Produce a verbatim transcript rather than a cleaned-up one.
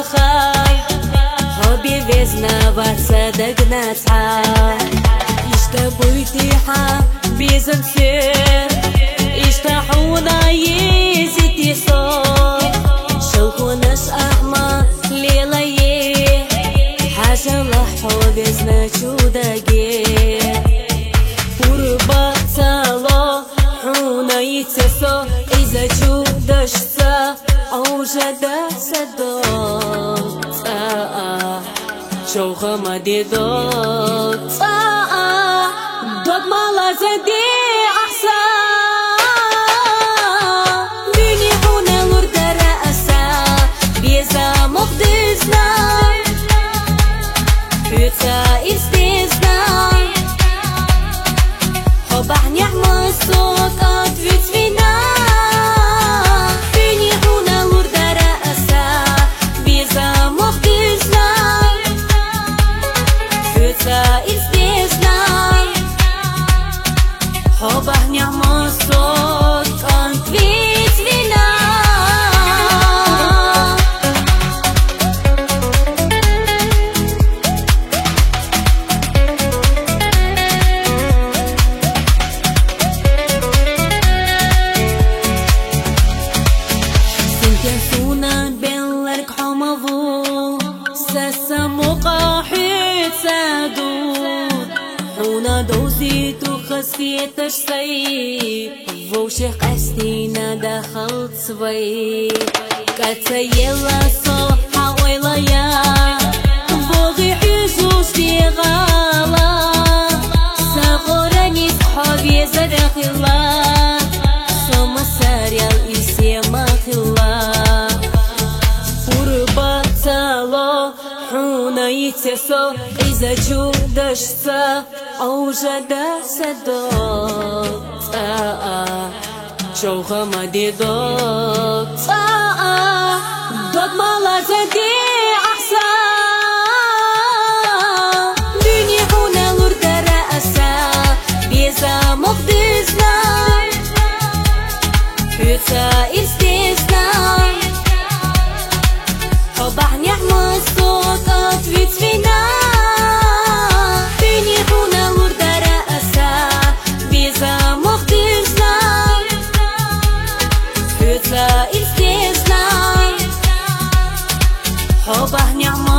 خاي حبي بيزنا وصدقنا تعال اشتبويتي حا بيزن سير اشتحونا يزيتي صوت شوكوناش أحمى ليلة حاجة لحو بيزنا شوداقي قربة تالو حونا يتسو إذا جودشتا أو جدا سدوت شوخة ما دي دوت دوت مالا زدي أحسن بيني هنا لورد رأسا بيزا مقدسنا بيتا إستيزنا حبح نعمة الصوت أطفيت فينا بيني هنا لورد رأسا بيزا مقدسنا بيتا إستيزنا حبح نعمة الصوت أطفيت فينا دوزيت وخسيت الشي ووشيخ أستينا دخلت صبي كتسيلا صوحة ويلايا بوغي حيزوش دي غالا ساقوراني صحابي زرخلا سوما ساريال إسيما خلا قربة تالو حونا يتسو إذا جودشتا أو جدا سدوت شوخة ما دي دوت دوت مالا زدي أحسن بيني هنا لورد رأسا بيزا مقدسنا بيتا إستيزنا حبح نعمة الصوت أطفيت فينا بيني هنا لورد رأسا بيزا مقدسنا بيتا إستيزنا حبح نعمة